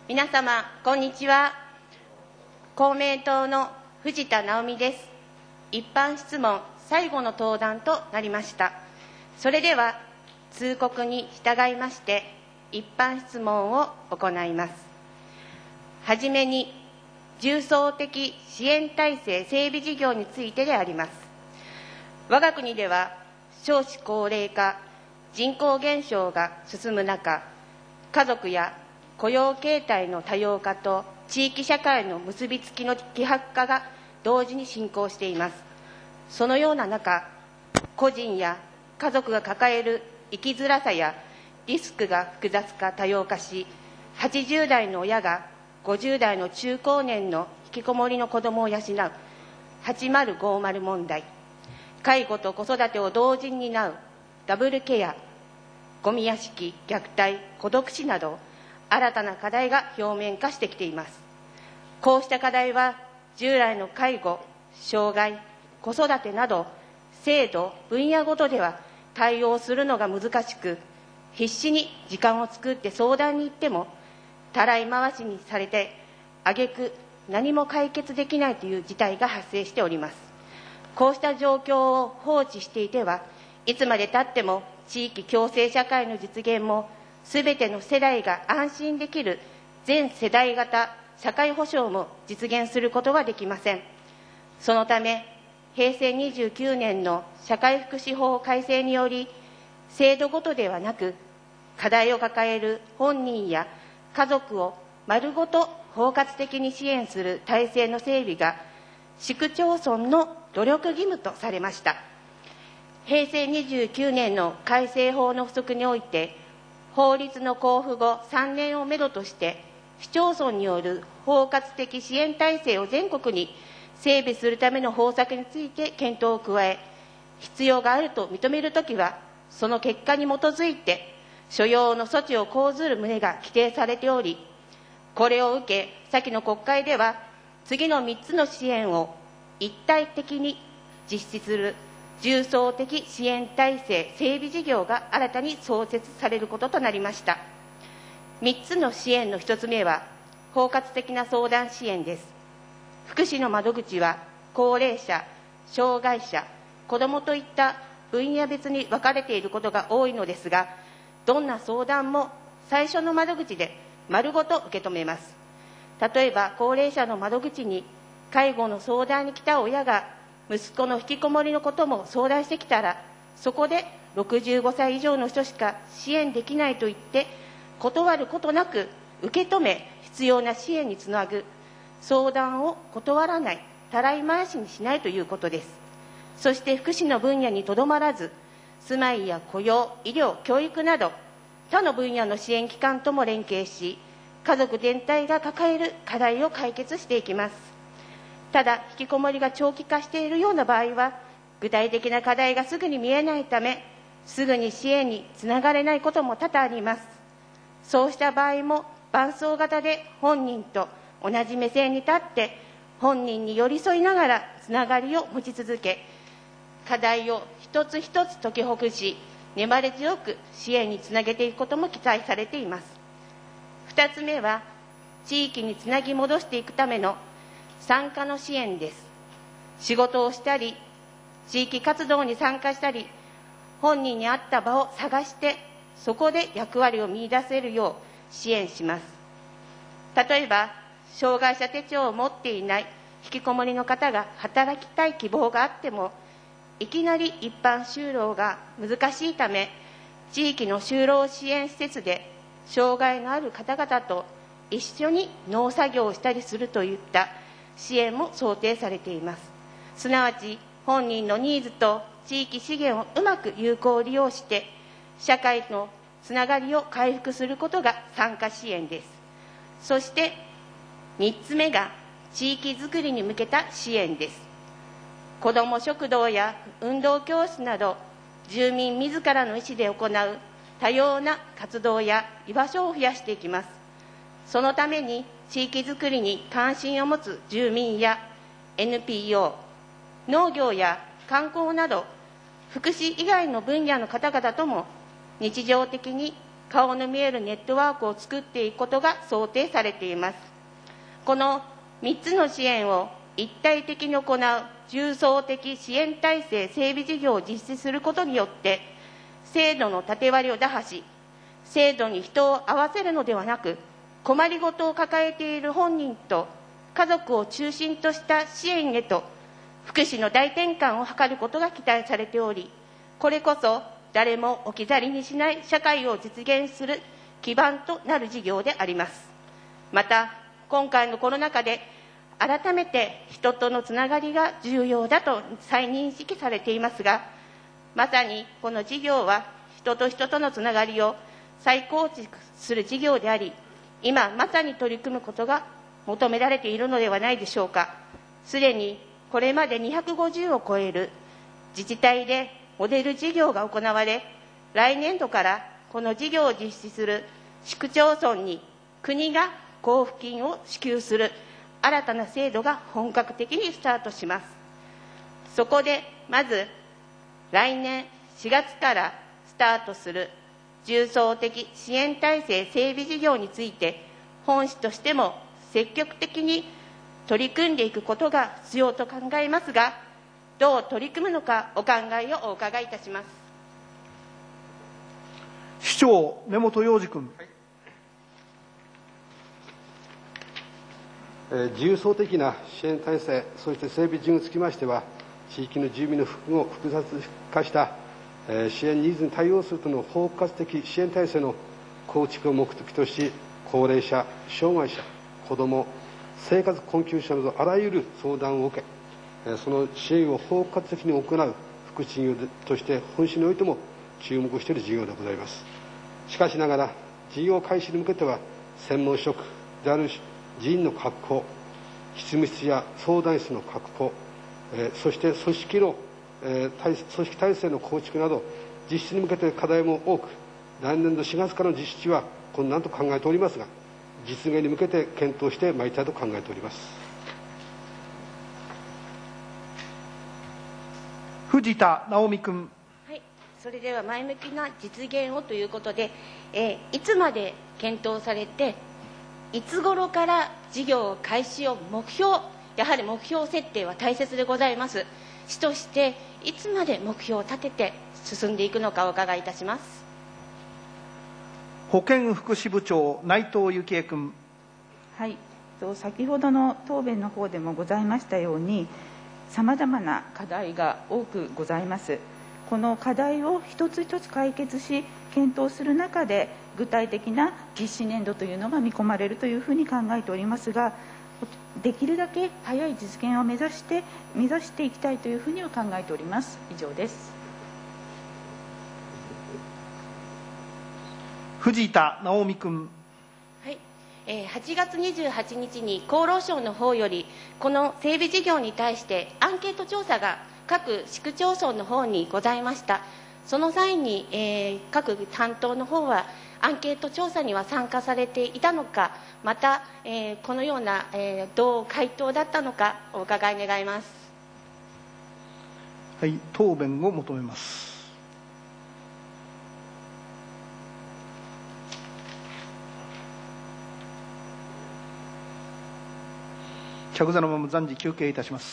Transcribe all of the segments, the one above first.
皆様、こんにちは。公明党の藤田直美です。一般質問最後の登壇となりました。それでは、通告に従いまして、一般質問を行います。はじめに、重層的支援体制整備事業についてであります。我が国では、少子高齢化、人口減少が進む中、家族や雇用形態の多様化と地域社会の結びつきの希薄化が同時に進行しています。そのような中、個人や家族が抱える生きづらさやリスクが複雑化多様化し、80代の親が50代の中高年の引きこもりの子どもを養う8050問題、介護と子育てを同時に担うダブルケア、ゴミ屋敷、虐待、孤独死など、新たな課題が表面化してきています。こうした課題は、従来の介護、障害、子育てなど、制度、分野ごとでは対応するのが難しく、必死に時間を作って相談に行っても、たらい回しにされて、挙句何も解決できないという事態が発生しております。こうした状況を放置していては、いつまでたっても地域共生社会の実現も、すべての世代が安心できる全世代型社会保障も実現することができません。そのため、平成29年の社会福祉法改正により、制度ごとではなく、課題を抱える本人や家族を丸ごと包括的に支援する体制の整備が、市区町村の努力義務とされました。平成29年の改正法の付則において、法律の公布後3年をめどとして、市町村による包括的支援体制を全国に整備するための方策について検討を加え、必要があると認めるときは、その結果に基づいて、所要の措置を講ずる旨が規定されており、これを受け、先の国会では、次の3つの支援を一体的に実施する重層的支援体制整備事業が新たに創設されることとなりました。3つの支援の1つ目は、包括的な相談支援です。福祉の窓口は、高齢者、障害者、子どもといった分野別に分かれていることが多いのですが、どんな相談も最初の窓口で丸ごと受け止めます。例えば、高齢者の窓口に介護の相談に来た親が、息子の引きこもりのことも相談してきたら、そこで65歳以上の人しか支援できないと言って、断ることなく受け止め、必要な支援につなぐ、相談を断らない、たらい回しにしないということです。そして福祉の分野にとどまらず、住まいや雇用、医療、教育など、他の分野の支援機関とも連携し、家族全体が抱える課題を解決していきます。ただ、引きこもりが長期化しているような場合は、具体的な課題がすぐに見えないため、すぐに支援につながれないことも多々あります。そうした場合も、伴走型で本人と同じ目線に立って、本人に寄り添いながらつながりを持ち続け、課題を一つ一つ解きほぐし、粘り強く支援につなげていくことも期待されています。2つ目は、地域につなぎ戻していくための参加の支援です。仕事をしたり、地域活動に参加したり、本人に合った場を探して、そこで役割を見出せるよう支援します。例えば、障害者手帳を持っていない引きこもりの方が働きたい希望があっても、いきなり一般就労が難しいため、地域の就労支援施設で障害のある方々と一緒に農作業をしたりするといった支援も想定されています。すなわち、本人のニーズと地域資源をうまく有効利用して、社会のつながりを回復することが参加支援です。そして、3つ目が地域づくりに向けた支援です。子ども食堂や運動教室など、住民自らの意思で行う多様な活動や居場所を増やしていきます。そのために、地域づくりに関心を持つ住民や NPO、農業や観光など、福祉以外の分野の方々とも日常的に顔の見えるネットワークを作っていくことが想定されています。この3つの支援を一体的に行う重層的支援体制整備事業を実施することによって、制度の縦割りを打破し、制度に人を合わせるのではなく、困りごとを抱えている本人と家族を中心とした支援へと、福祉の大転換を図ることが期待されており、これこそ誰も置き去りにしない社会を実現する基盤となる事業であります。また、今回のコロナ禍で改めて人とのつながりが重要だと再認識されていますが、まさにこの事業は人と人とのつながりを再構築する事業であり、今まさに取り組むことが求められているのではないでしょうか。すでにこれまで250を超える自治体でモデル事業が行われ、来年度からこの事業を実施する市区町村に国が交付金を支給する新たな制度が本格的にスタートします。そこでまず来年4月からスタートする重層的支援体制整備事業について、本市としても積極的に取り組んでいくことが必要と考えますが、どう取り組むのかお考えをお伺いいたします。 市長、根本洋二君。 重層的な支援体制、そして整備事業につきましては、地域の住民の複雑化した支援ニーズに対応するとの包括的支援体制の構築を目的とし、高齢者、障害者、子ども、生活困窮者などあらゆる相談を受け、その支援を包括的に行う福祉事業として本市においても注目している事業でございます。しかしながら、事業開始に向けては専門職である人員の確保、執務室や相談室の確保、そして組織体制の構築など、実施に向けて課題も多く、来年度4月からの実施は困難と考えておりますが、実現に向けて検討してまいりたいと考えております。 藤田直美君。 はい、それでは前向きな実現をということで、いつまで検討されて、いつ頃から事業開始を目標、やはり目標設定は大切でございます。市としていつまで目標を立てて進んでいくのかお伺いいたします。 保健福祉部長、内藤幸恵君。 はい、先ほどの答弁の方でもございましたように、さまざまな課題が多くございます。この課題を一つ一つ解決し、検討する中で、具体的な実施年度というのが見込まれるというふうに考えておりますが、できるだけ早い実現を目指していきたいというふうには考えております。以上です。 藤田直美君。 はい、8月28日に厚労省の方より、この整備事業に対してアンケート調査が各市区町村の方にございました。その際に、各担当の方はアンケート調査には参加されていたのか、また、このような、どう回答だったのかお伺い願います。 はい、答弁を求めます。着座のまま暫時休憩いたします。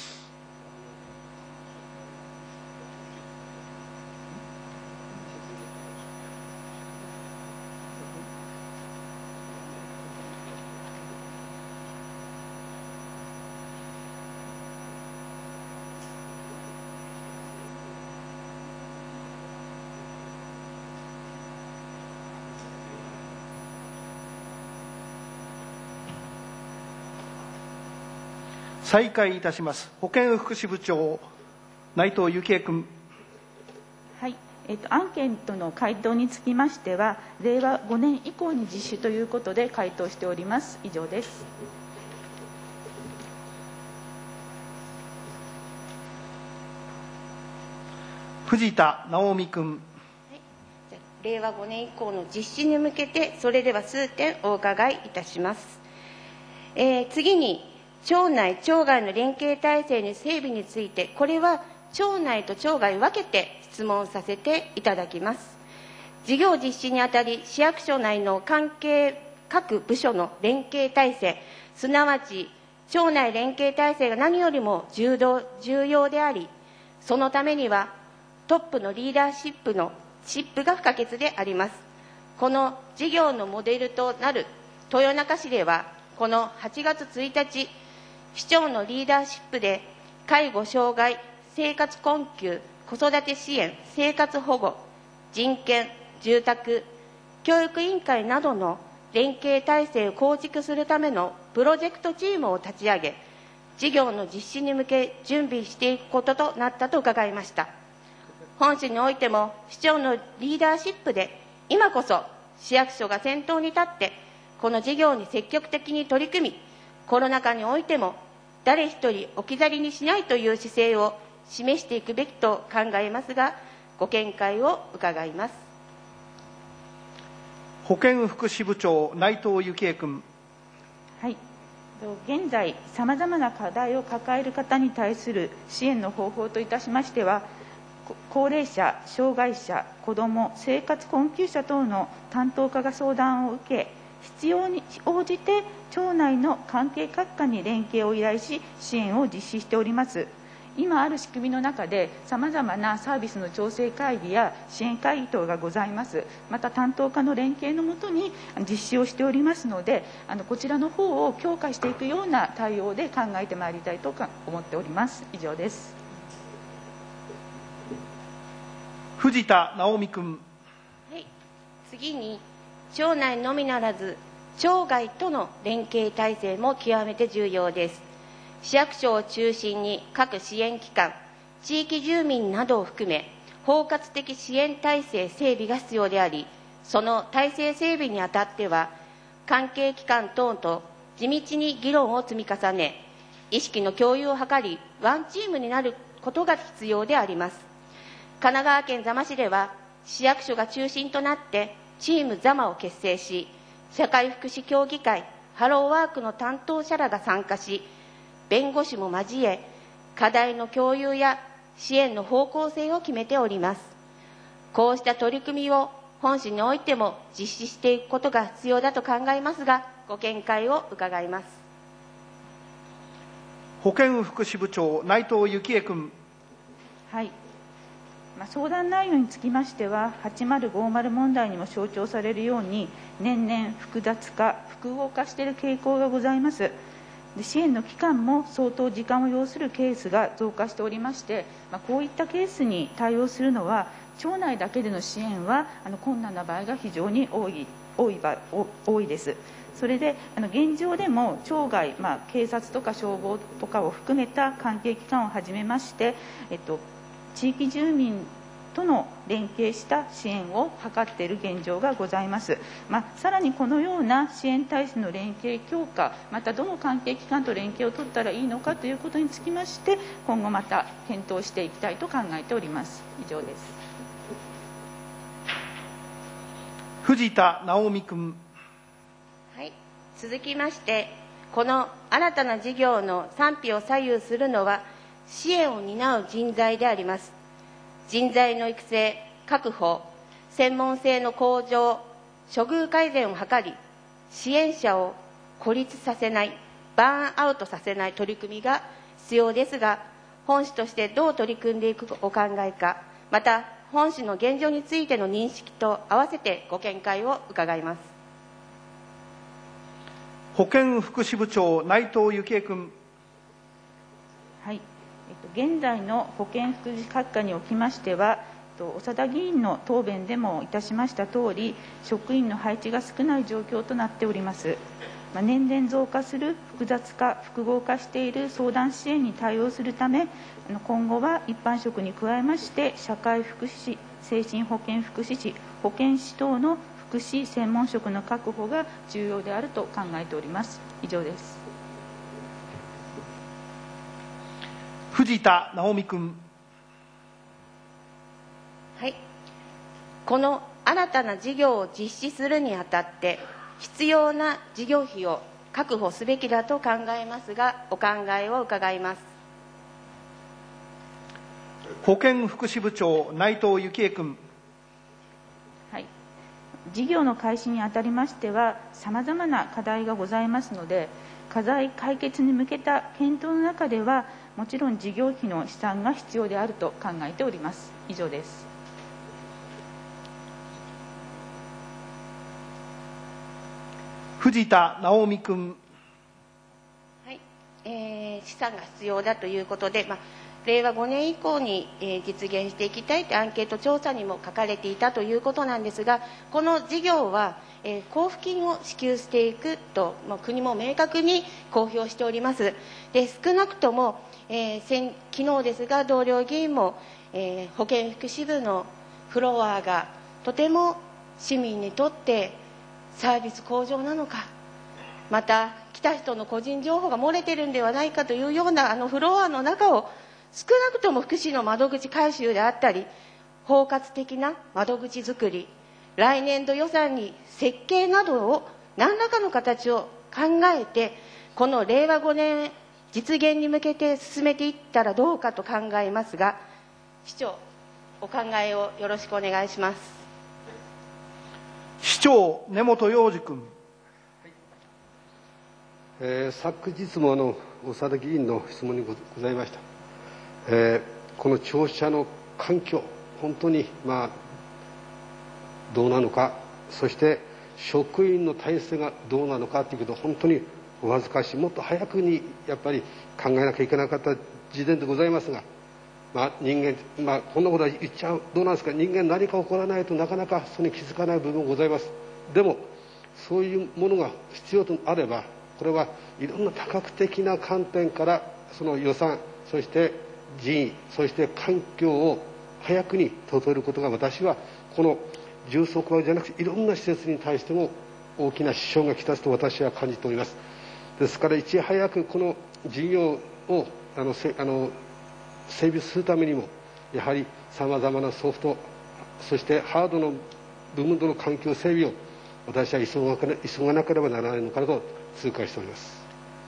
再開いたします。保健福祉部長、内藤幸恵君。 はい、アンケートの回答につきましては、令和5年以降に実施ということで回答しております。以上です。 藤田直美君。 令和5年以降の実施に向けて、それでは数点お伺いいたします。次に、町内・町外の連携体制の整備について、これは町内と町外分けて質問させていただきます。 事業実施にあたり、市役所内の関係各部署の連携体制、すなわち庁内連携体制が何よりも重要であり、そのためにはトップのリーダーシップが不可欠であります。この事業のモデルとなる豊中市では、この8月1日、市長のリーダーシップで介護・障害、生活困窮、子育て支援、生活保護、人権、住宅、教育委員会などの連携体制を構築するためのプロジェクトチームを立ち上げ、事業の実施に向け準備していくこととなったと伺いました。本市においても市長のリーダーシップで、今こそ市役所が先頭に立ってこの事業に積極的に取り組み、コロナ禍においても誰一人置き去りにしないという姿勢を示していくべきと考えますが、ご見解を伺います。 保健福祉部長、内藤幸恵君。 はい、現在、さまざまな課題を抱える方に対する支援の方法といたしましては、高齢者、障害者、子ども、生活困窮者等の担当課が相談を受け、必要に応じて庁内の関係各課に連携を依頼し、支援を実施しております。今ある仕組みの中で、さまざまなサービスの調整会議や支援会議等がございます。また、担当課の連携のもとに実施をしておりますので、こちらの方を強化していくような対応で考えてまいりたいと思っております。以上です。 藤田直美君。 はい、次に、庁内のみならず、庁外との連携体制も極めて重要です。市役所を中心に各支援機関、地域住民などを含め、包括的支援体制整備が必要であり、その体制整備にあたっては、関係機関等と地道に議論を積み重ね、意識の共有を図り、ワンチームになることが必要であります。神奈川県座間市では、市役所が中心となって、チーム座間を結成し、社会福祉協議会、ハローワークの担当者らが参加し、弁護士も交え、課題の共有や支援の方向性を決めております。こうした取り組みを本市においても実施していくことが必要だと考えますが、ご見解を伺います。 保健福祉部長、内藤幸恵君。 はい、相談内容につきましては、8050問題にも象徴されるように、年々複雑化、複合化している傾向がございます。支援の期間も相当時間を要するケースが増加しておりまして、こういったケースに対応するのは、庁内だけでの支援は困難な場合が非常に多いです。それで現状でも庁外、警察とか消防とかを含めた関係機関をはじめまして、地域住民との連携した支援を図っている現状がございます。さらにこのような支援体制の連携強化、またどの関係機関と連携を取ったらいいのかということにつきまして、今後また検討していきたいと考えております。以上です。 藤田直美君。 はい、続きまして、この新たな事業の賛否を左右するのは、支援を担う人材であります。人材の育成、確保、専門性の向上、処遇改善を図り、支援者を孤立させない、バーンアウトさせない取り組みが必要ですが、本市としてどう取り組んでいくお考えか、また本市の現状についての認識と合わせてご見解を伺います。 保健福祉部長、内藤幸恵君。 はい、現在の保健福祉各課におきましては、長田議員の答弁でもいたしましたとおり、職員の配置が少ない状況となっております。年々増加する複雑化、複合化している相談支援に対応するため、今後は一般職に加えまして、社会福祉士、精神保健福祉士、保健師等の福祉専門職の確保が重要であると考えております。以上です。 藤田直美君。 はい、この新たな事業を実施するにあたって必要な事業費を確保すべきだと考えますが、お考えを伺います。 保健福祉部長、内藤幸恵君。 はい、 事業の開始にあたりましては、さまざまな課題がございますので、課題解決に向けた検討の中では、もちろん事業費の試算が必要であると考えております。以上です。 藤田直美君。 はい、試算が必要だということで、令和5年以降に、実現していきたいというアンケート調査にも書かれていたということなんですが、この事業は、交付金を支給していくと、国も明確に公表しております。で、少なくとも、昨日ですが同僚議員も、保健福祉部のフロアがとても市民にとってサービス向上なのか、また来た人の個人情報が漏れてるんではないかというようなフロアの中を少なくとも福祉の窓口改修であったり、包括的な窓口作り、来年度予算に設計などを何らかの形を考えて、この令和5年実現に向けて進めていったらどうかと考えますが、市長、お考えをよろしくお願いします。 市長、根本洋二君。 昨日も長田議員の質問にございました。この庁舎の環境、本当にどうなのか、そして職員の体制がどうなのかということは本当にお恥ずかしい、もっと早くにやっぱり考えなきゃいけなかった時点でございますが、人間、こんなことは言っちゃう、どうなんですか、人間何か起こらないとなかなかそれに気づかない部分もございます。でもそういうものが必要とあれば、これはいろんな多角的な観点からその予算、そして人員、そして環境を早くに整えることが、私はこの重層化じゃなくていろんな施設に対しても大きな支障がきたすと私は感じております。ですからいち早くこの事業を整備するためにも、やはりさまざまなソフト、そしてハードの部分との環境整備を私は急がなければならないのかなと痛感しております。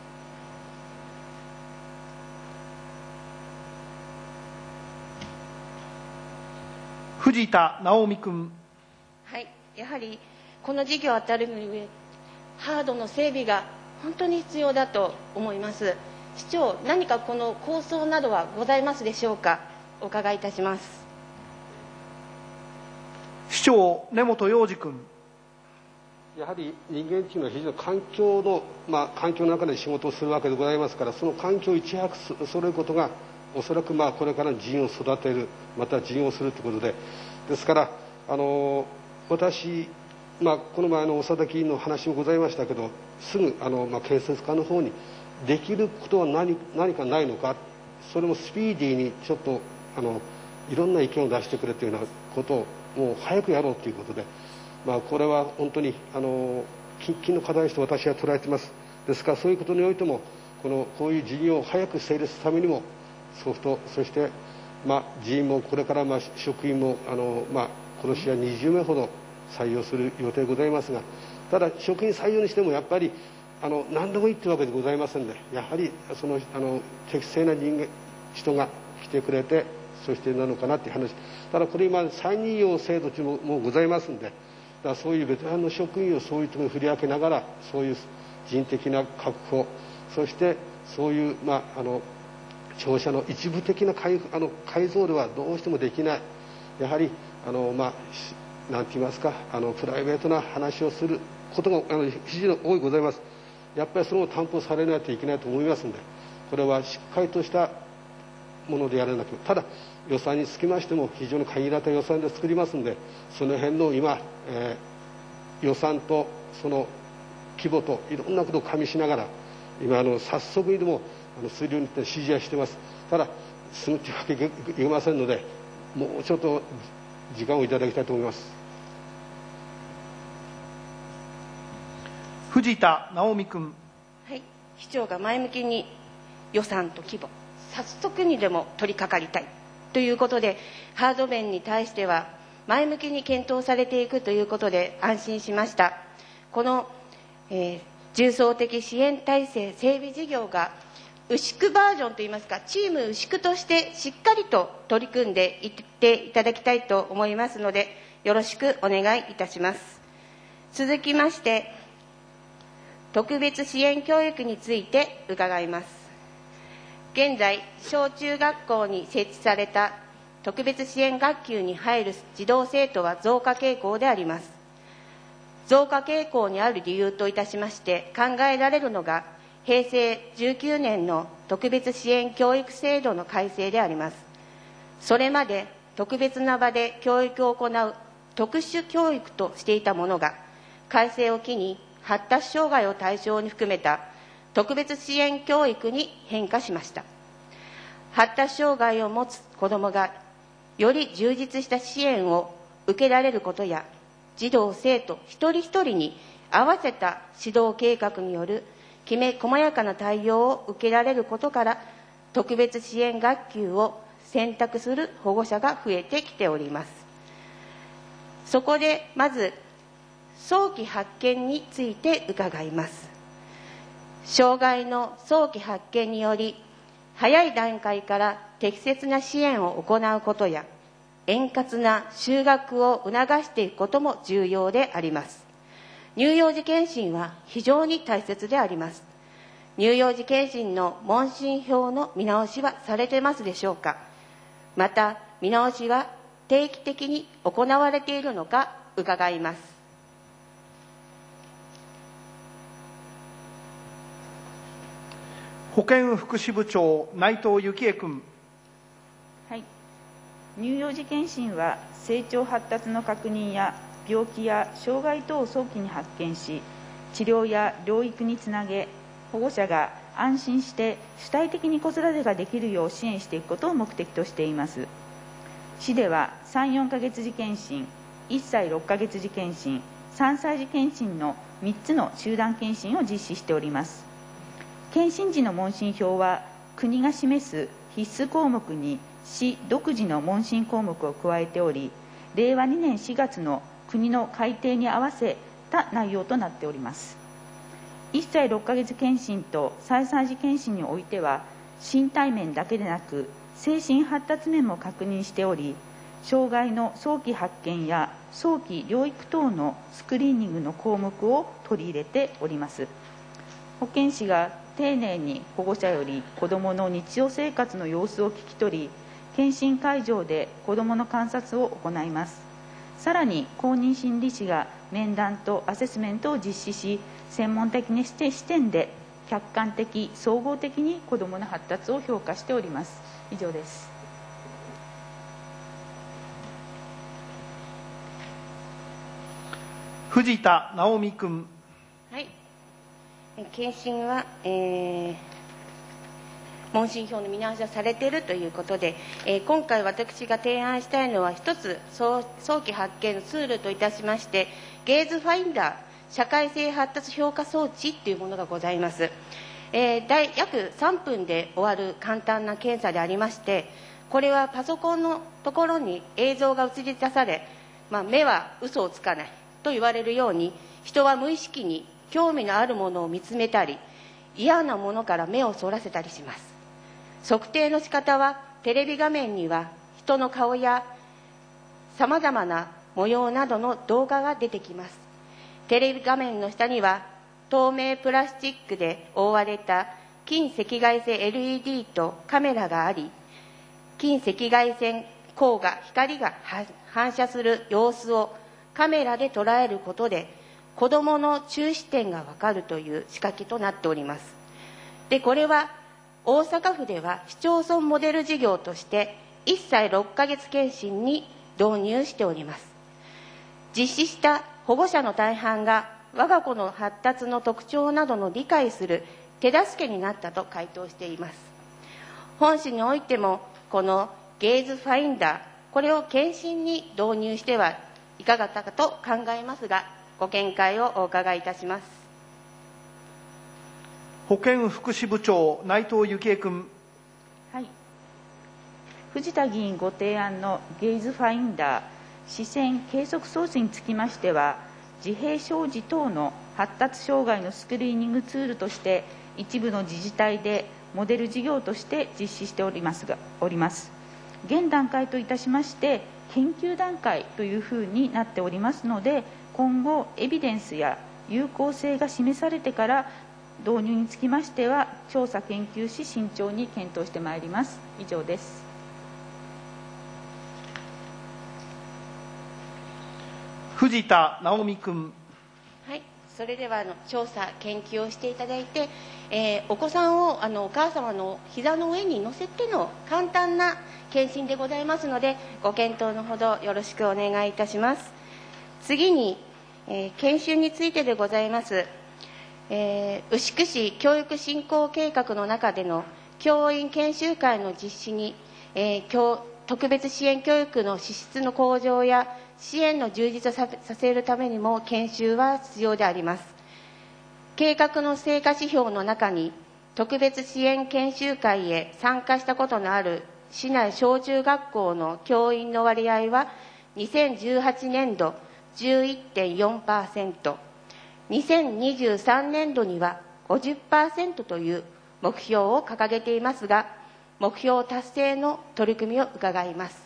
藤田直美君。 はい、やはりこの事業を当たるに上、ハードの整備が本当に必要だと思います。市長、何かこの構想などはございますでしょうか。お伺いいたします。 市長、根本洋二君。 やはり人間というのは非常に環境の中で仕事をするわけでございますから、その環境をいち早く揃えることがおそらくこれから人員を育てる、また人員をするということで、ですから私、この前長田議員の話もございましたけど、すぐ建設課の方にできることは何かないのか、それもスピーディーにちょっといろんな意見を出してくれというようなことをもう早くやろうということで、これは本当に喫緊の課題として私は捉えています。ですからそういうことにおいてもこういう事業を早く成立するためにもソフト、そして人員もこれから職員も今年は20名ほど採用する予定でございますが、ただ職員採用にしてもやっぱり何でもいいというわけでございませんので、やはりその適正な人が来てくれて、そしてなのかなという話。ただこれ今再任用制度というのもございますので、そういうベテランの職員をそういうところに振り分けながら、そういう人的な確保、そしてそういう庁舎の一部的な改造ではどうしてもできない、やはりなんて言いますか、プライベートな話をすることが非常に多いございます。やっぱりそれを担保されないといけないと思いますので、これはしっかりとしたものでやらなきゃ。ただ予算につきましても非常に限られた予算で作りますので、その辺の今、予算とその規模といろんなことを加味しながら、今早速にでも水流に指示はしています。ただすぐというわけにいきませんので、もうちょっと時間をいただきたいと思います。 藤田直美君。 はい、市長が前向きに予算と規模、早速にでも取り掛かりたいということで、ハード面に対しては前向きに検討されていくということで安心しました。この、重層的支援体制整備事業が牛久バージョンといいますか、チーム牛久としてしっかりと取り組んでいっていただきたいと思いますので、よろしくお願いいたします。 続きまして、特別支援教育について伺います。現在、小中学校に設置された特別支援学級に入る児童生徒は増加傾向であります。増加傾向にある理由といたしまして考えられるのが、平成19年の特別支援教育制度の改正であります。それまで特別な場で教育を行う特殊教育としていたものが、改正を機に発達障害を対象に含めた特別支援教育に変化しました。発達障害を持つ子どもがより充実した支援を受けられることや、児童生徒一人一人に合わせた指導計画によるきめ細やかな対応を受けられることから、特別支援学級を選択する保護者が増えてきております。そこでまず早期発見について伺います。障害の早期発見により、早い段階から適切な支援を行うことや、円滑な就学を促していくことも重要であります。乳幼児健診は非常に大切であります。乳幼児健診の問診票の見直しはされてますでしょうか。また、見直しは定期的に行われているのか伺います。 保健福祉部長、内藤幸恵君。 はい、乳幼児健診は成長発達の確認や病気や障害等を早期に発見し、治療や療育につなげ、保護者が安心して主体的に子育てができるよう支援していくことを目的としています。市では3、4ヶ月時健診、1歳6ヶ月時健診、3歳児健診の3つの集団健診を実施しております。健診時の問診票は、国が示す必須項目に市独自の問診項目を加えており、令和2年4月の国の改定に合わせた内容となっております。1歳6ヶ月健診と3歳児健診においては、身体面だけでなく精神発達面も確認しており、障害の早期発見や早期療育等のスクリーニングの項目を取り入れております。保健師が丁寧に保護者より子どもの日常生活の様子を聞き取り、健診会場で子どもの観察を行います。さらに公認心理師が面談とアセスメントを実施し、専門的な視点で客観的総合的に子どもの発達を評価しております。以上です。 藤田直美君。 はい、健診は、問診票の見直しがされているということで、今回私が提案したいのは、一つ早期発見のツールといたしまして、ゲーズファインダー社会性発達評価装置というものがございます。約3分で終わる簡単な検査でありまして、これはパソコンのところに映像が映し出され、目は嘘をつかないと言われるように、人は無意識に興味のあるものを見つめたり、嫌なものから目をそらせたりします。測定の仕方は、テレビ画面には人の顔やさまざまな模様などの動画が出てきます。テレビ画面の下には透明プラスチックで覆われた近赤外線 LED とカメラがあり、近赤外線光が光が反射する様子をカメラで捉えることで、子どもの注視点が分かるという仕掛けとなっております。で、これは大阪府では市町村モデル事業として1歳6ヶ月検診に導入しております。実施した保護者の大半が我が子の発達の特徴などの理解する手助けになったと回答しています。本市においてもこのゲーズファインダー、これを検診に導入してはいかがだかと考えますが、ご見解をお伺いいたします。 保健福祉部長、内藤幸恵君。 はい、藤田議員ご提案のゲイズファインダー視線計測装置につきましては、自閉症児等の発達障害のスクリーニングツールとして一部の自治体でモデル事業として実施しております。現段階といたしまして研究段階というふうになっておりますので、 今後エビデンスや有効性が示されてから導入につきましては調査研究し慎重に検討してまいります。以上です。 藤田直美君。 はい、それでは調査研究をしていただいて、お子さんをお母様の膝の上に乗せての簡単な検診でございますので、ご検討のほどよろしくお願いいたします。次に、研修についてでございます。牛久市教育振興計画の中での教員研修会の実施に、特別支援教育の資質の向上や支援の充実させるためにも研修は必要であります。計画の成果指標の中に特別支援研修会へ参加したことのある市内小中学校の教員の割合は2018年度 11.4%、2023年度には 50% という目標を掲げていますが、目標達成の取り組みを伺います。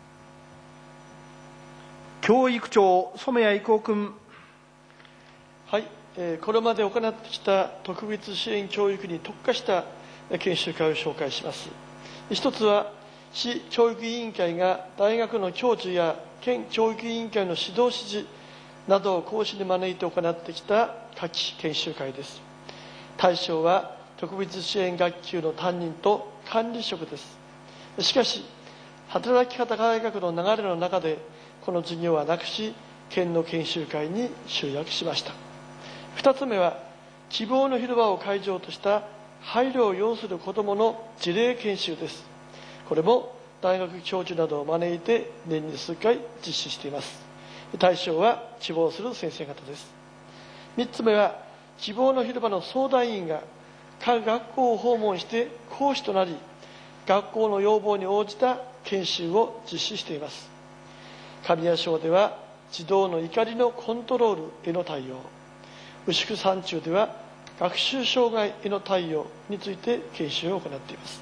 教育長、染谷郁夫君。 はい、これまで行ってきた特別支援教育に特化した研修会を紹介します。一つは、市教育委員会が大学の教授や県教育委員会の指導指示などを講師に招いて行ってきた夏季研修会です。対象は特別支援学級の担任と管理職です。しかし、働き方改革の流れの中で、この事業はなくし、県の研修会に集約しました。2つ目は、希望の広場を会場とした配慮を要する子どもの事例研修です。これも大学教授などを招いて年に数回実施しています。対象は希望する先生方です。3つ目は、希望の広場の相談員が各学校を訪問して講師となり、学校の要望に応じた研修を実施しています。神谷町では児童の怒りのコントロールへの対応、牛久山中では学習障害への対応について研修を行っています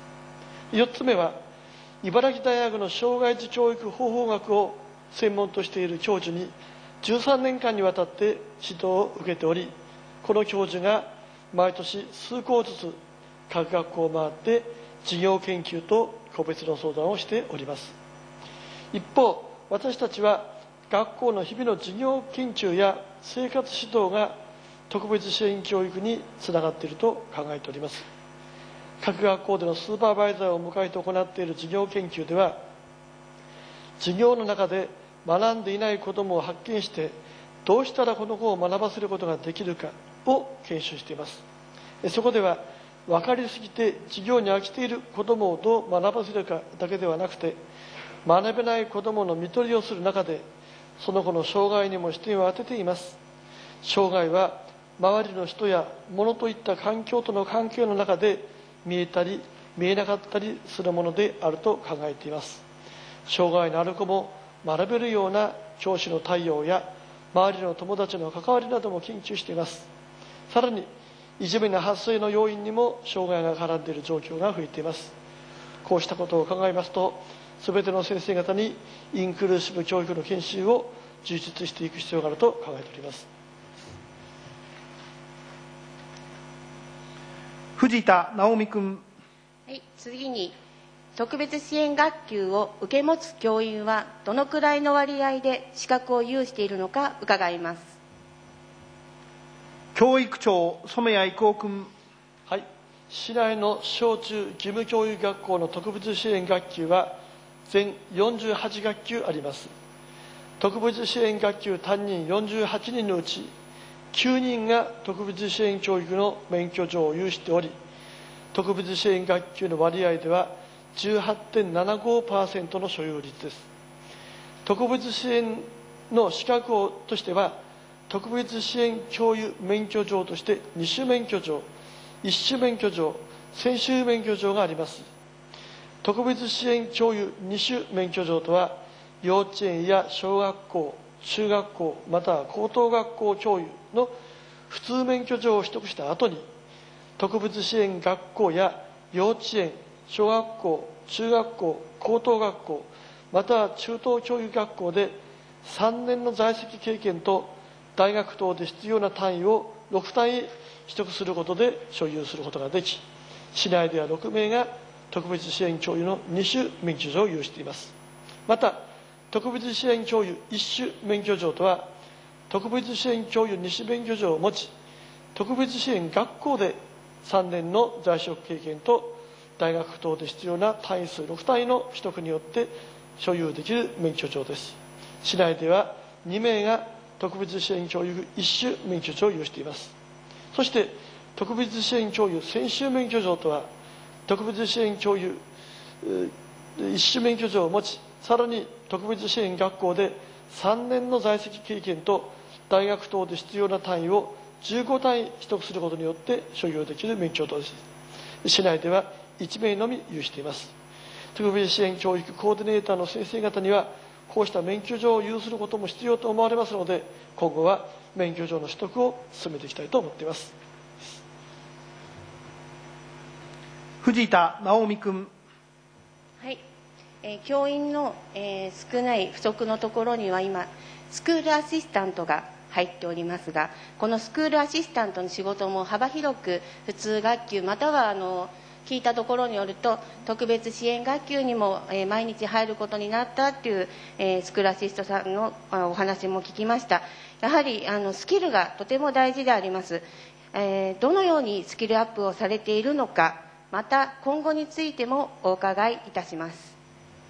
。4つ目は、茨城大学の障害児教育方法学を専門としている教授に13年間にわたって指導を受けており、この教授が毎年数校ずつ各学校を回って事業研究と個別の相談をしております。一方、私たちは学校の日々の事業研究や生活指導が特別支援教育につながっていると考えております。各学校でのスーパーバイザーを迎えて行っている事業研究では、授業の中で学んでいない子どもを発見して、どうしたらこの子を学ばせることができるかを研修しています。そこでは、分かりすぎて授業に飽きている子どもをどう学ばせるかだけではなくて、学べない子どもの看取りをする中で、その子の障害にも視点を当てています。障害は、周りの人や物といった環境との関係の中で見えたり見えなかったりするものであると考えています。障害のある子も学べるような教師の対応や周りの友達の関わりなども研究しています。さらに、いじめの発生の要因にも障害が絡んでいる状況が増えています。こうしたことを考えますと、すべての先生方にインクルーシブ教育の研修を充実していく必要があると考えております。 藤田直美君。 はい、次に、特別支援学級を受け持つ教員はどのくらいの割合で資格を有しているのか伺います。 教育長、染谷郁夫君。 はい、市内の小中義務教育学校の特別支援学級は全48学級あります。特別支援学級担任48人のうち9人が特別支援教育の免許状を有しており、特別支援学級の割合では 18.75% の所有率です。特別支援の資格としては、特別支援教諭免許状として2種免許状、1種免許状、専修免許状があります。特別支援教諭2種免許状とは、幼稚園や小学校、中学校、または高等学校教諭の普通免許状を取得した後に、特別支援学校や幼稚園、小学校、中学校、高等学校、または中等教育学校で3年の在籍経験と大学等で必要な単位を6単位取得することで所有することができ、市内では6名が特別支援教諭の2種免許状を有しています。また、特別支援教諭1種免許状とは、特別支援教諭2種免許状を持ち、特別支援学校で3年の在職経験と大学等で必要な単位数6単位の取得によって所有できる免許状です。市内では2名が特別支援教諭1種免許状を有しています。そして、特別支援教諭専修免許状とは、特別支援教諭1種免許状を持ち、さらに特別支援学校で3年の在籍経験と大学等で必要な単位を15単位取得することによって所有できる免許状です。市内では1名のみ有しています。特別支援教育コーディネーターの先生方には、こうした免許状を有することも必要と思われますので、今後は免許状の取得を進めていきたいと思っています。 藤田直美君。 はい、教員の、少ない不足のところには今スクールアシスタントが入っておりますが、このスクールアシスタントの仕事も幅広く普通学級または聞いたところによると特別支援学級にも、毎日入ることになったという、スクールアシストさんのお話も聞きました。やはりスキルがとても大事であります。どのようにスキルアップをされているのか、また今後についてもお伺いいたします。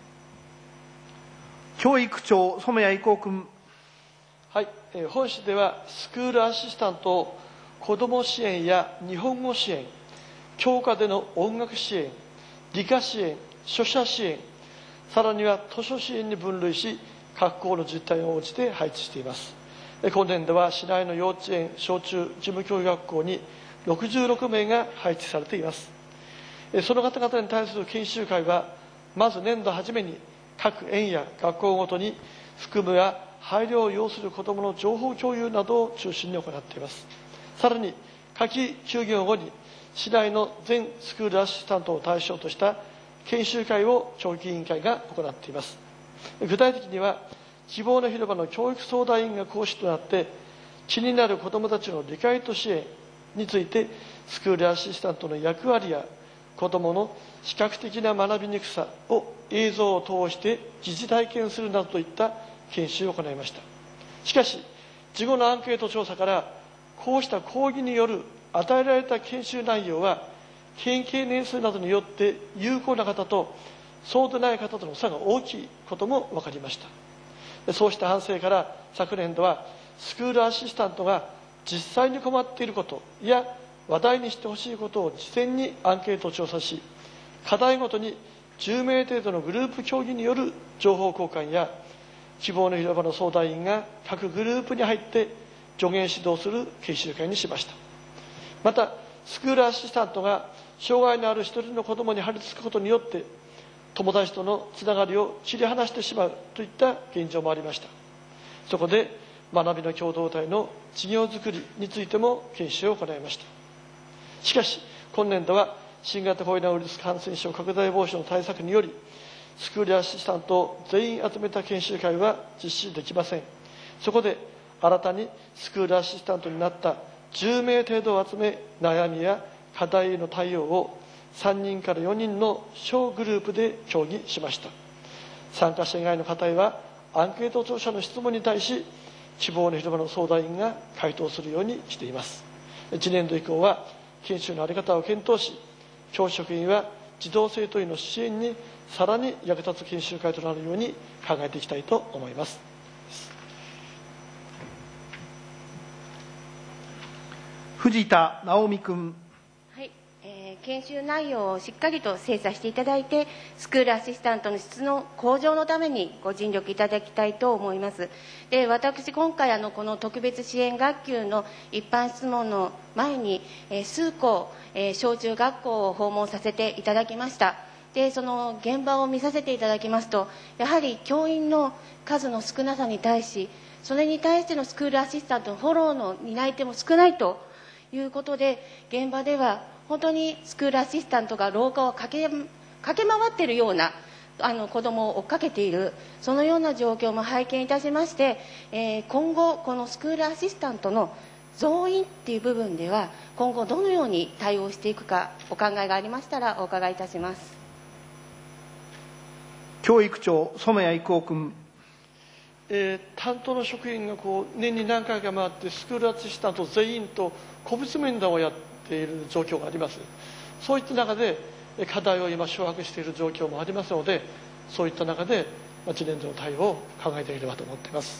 教育長染谷郁夫君。 はい、本市ではスクールアシスタントを子ども支援や日本語支援、教科での音楽支援、理科支援、書写支援、さらには図書支援に分類し、各校の実態に応じて配置しています。今年度は市内の幼稚園、小中、事務教育学校に66名が配置されています。その方々に対する研修会は、まず年度初めに各園や学校ごとに服務や配慮を要する子どもの情報共有などを中心に行っています。さらに、夏季休業後に市内の全スクールアシスタントを対象とした研修会を教育委員会が行っています。具体的には、希望の広場の教育相談員が講師となって、気になる子どもたちの理解と支援について、スクールアシスタントの役割や子どもの視覚的な学びにくさを映像を通して疑似体験するなどといった研修を行いました。しかし、事後のアンケート調査から、こうした講義による与えられた研修内容は、研究年数などによって有効な方とそうでない方との差が大きいことも分かりました。そうした反省から、昨年度はスクールアシスタントが実際に困っていることや話題にしてほしいことを事前にアンケート調査し、課題ごとに10名程度のグループ協議による情報交換や、希望の広場の相談員が各グループに入って助言指導する研修会にしました。また、スクールアシスタントが障害のある一人の子どもに張り付くことによって、友達とのつながりを切り離してしまうといった現状もありました。そこで、学びの共同体の事業づくりについても研修を行いました。しかし、今年度は新型コロナウイルス感染症拡大防止の対策により、スクールアシスタントを全員集めた研修会は実施できません。そこで、新たにスクールアシスタントになった10名程度を集め、悩みや課題への対応を3人から4人の小グループで協議しました。参加者以外の方へは、アンケート調査の質問に対し、希望の広場の相談員が回答するようにしています。次年度以降は、研修の在り方を検討し、教職員は児童生徒員の支援にさらに役立つ研修会となるように考えていきたいと思います。 藤田直美君。 はい、研修内容をしっかりと精査していただいて、スクールアシスタントの質の向上のためにご尽力いただきたいと思います。で、私今回この特別支援学級の一般質問の前に、数校、小中学校を訪問させていただきました。で、その現場を見させていただきますと、やはり教員の数の少なさに対し、それに対してのスクールアシスタントのフォローの担い手も少ないということで、現場では本当にスクールアシスタントが廊下を駆け回っているような子どもを追っかけている、そのような状況も拝見いたしまして、今後このスクールアシスタントの増員っていう部分では今後どのように対応していくか、お考えがありましたらお伺いいたします。 教育長、染谷育夫君。 担当の職員が年に何回か回ってスクールアシスタント全員と個別面談をやっている状況があります。そういった中で課題を今掌握している状況もありますので、そういった中で次年度の対応を考えていければと思っています。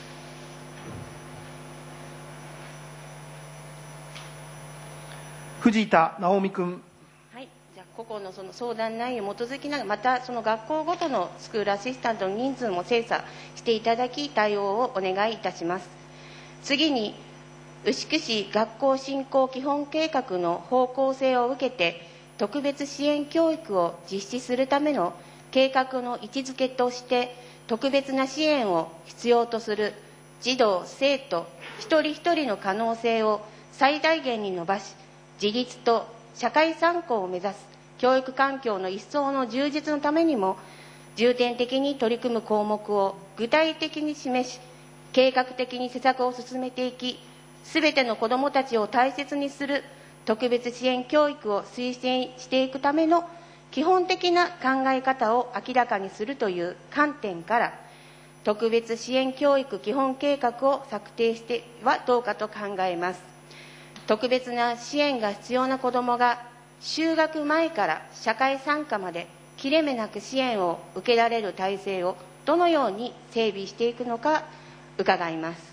藤田直美君。 はい、じゃあ個々のその相談内容に基づきながら、またその学校ごとのスクールアシスタントの人数も精査していただき、対応をお願いいたします。次に、牛久市学校振興基本計画の方向性を受けて特別支援教育を実施するための計画の位置づけとして、特別な支援を必要とする児童生徒一人一人の可能性を最大限に伸ばし、自立と社会参考を目指す教育環境の一層の充実のためにも、重点的に取り組む項目を具体的に示し、計画的に施策を進めていき、すべての子どもたちを大切にする特別支援教育を推進していくための基本的な考え方を明らかにするという観点から、特別支援教育基本計画を策定してはどうかと考えます。特別な支援が必要な子どもが就学前から社会参加まで切れ目なく支援を受けられる体制をどのように整備していくのか伺います。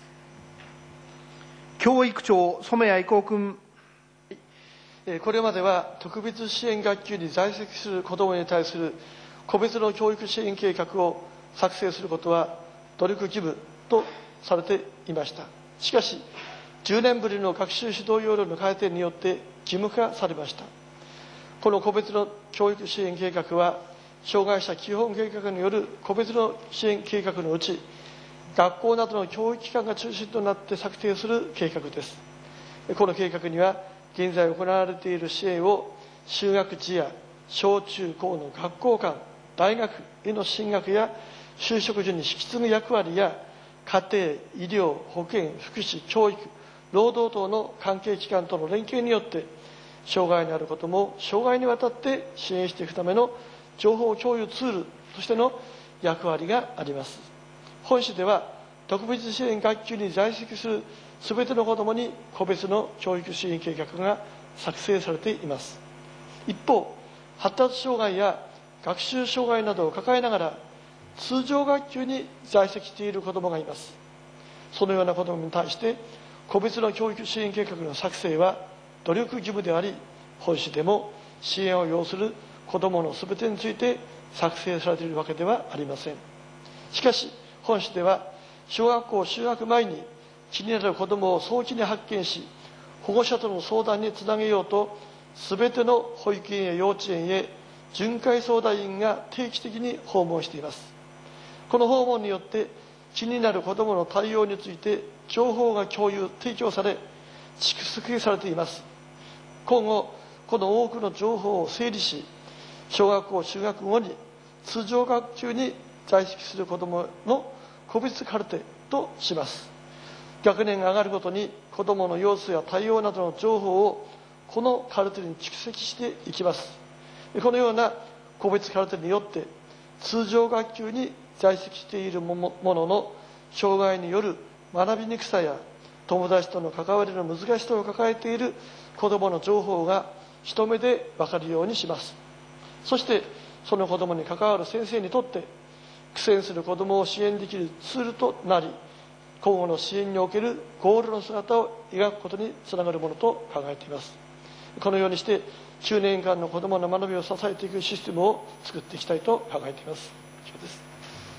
教育長、染谷育夫君。 これまでは特別支援学級に在籍する子どもに対する個別の教育支援計画を作成することは努力義務とされていました。しかし、10年ぶりの学習指導要領の改定によって義務化されました。この個別の教育支援計画は、障害者基本計画による個別の支援計画のうち、学校などの教育機関が中心となって策定する計画です。この計画には、現在行われている支援を就学時や小中高の学校間、大学への進学や就職時に引き継ぐ役割や、家庭、医療、保健、福祉、教育、労働等の関係機関との連携によって、障害のある子どもを生涯にわたって支援していくための情報共有ツールとしての役割があります。本市では、特別支援学級に在籍するすべての子どもに個別の教育支援計画が作成されています。一方、発達障害や学習障害などを抱えながら、通常学級に在籍している子どもがいます。そのような子どもに対して、個別の教育支援計画の作成は努力義務であり、本市でも支援を要する子どものすべてについて作成されているわけではありません。しかし、本市では小学校就学前に気になる子どもを早期に発見し、保護者との相談につなげようと、すべての保育園や幼稚園へ巡回相談員が定期的に訪問しています。この訪問によって気になる子どもの対応について情報が提供され、蓄積されています。今後、この多くの情報を整理し、小学校就学後に通常学級に在籍する子どもの個別カルテとします。学年が上がるごとに子どもの様子や対応などの情報をこのカルテに蓄積していきます。このような個別カルテによって通常学級に在籍しているものの障害による学びにくさや友達との関わりの難しさを抱えている子どもの情報が一目で分かるようにします。そしてその子どもに関わる先生にとって苦戦する子どもを支援できるツールとなり、今後の支援におけるゴールの姿を描くことにつながるものと考えています。このようにして9年間の子どもの学びを支えていくシステムを作っていきたいと考えています。以上です。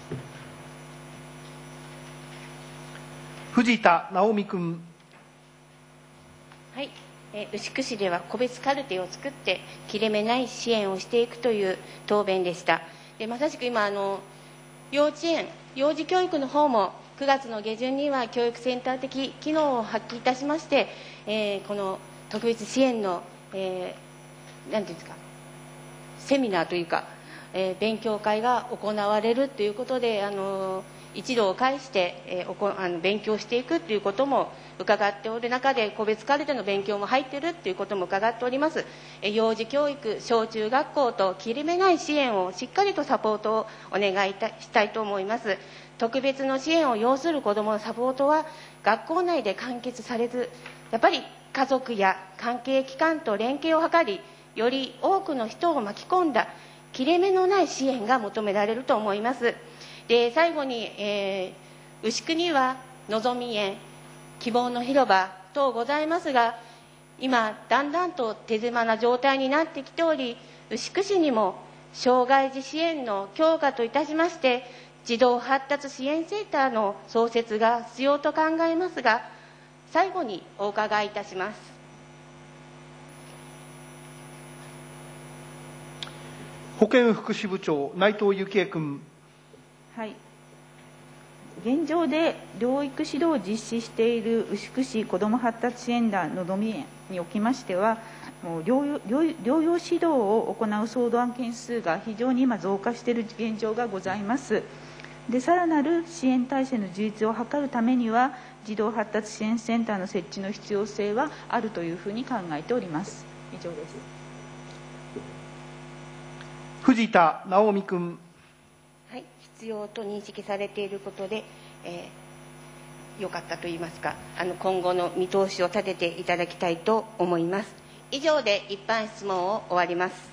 藤田直美君。 はい、牛久市では個別カルテを作って切れ目ない支援をしていくという答弁でした。でまさしく今幼稚園幼児教育の方も9月の下旬には教育センター的機能を発揮いたしまして、この特別支援のなんていうんですか、セミナーというか勉強会が行われるということで、一度を介して、勉強していくということも伺っておる中で、個別カルテの勉強も入っているということも伺っております。幼児教育、小中学校と切れ目ない支援をしっかりとサポートをお願いしたいと思います。特別の支援を要する子どものサポートは学校内で完結されず、やっぱり家族や関係機関と連携を図り、より多くの人を巻き込んだ切れ目のない支援が求められると思います。で、最後に、牛久にはのぞみ園、希望の広場等ございますが、今だんだんと手狭な状態になってきており、牛久市にも障害児支援の強化といたしまして、児童発達支援センターの創設が必要と考えますが、最後にお伺いいたします。 保健福祉部長、内藤幸恵君。 はい、現状で療育指導を実施している牛久市子ども発達支援団のぞみ園におきましては、もう療養指導を行う相談件数が非常に今増加している現状がございます。で、さらなる支援体制の充実を図るためには、児童発達支援センターの設置の必要性はあるというふうに考えております。以上です。 藤田直美君。 はい、必要と認識されていることで、よかったといいますか、今後の見通しを立てていただきたいと思います。以上で一般質問を終わります。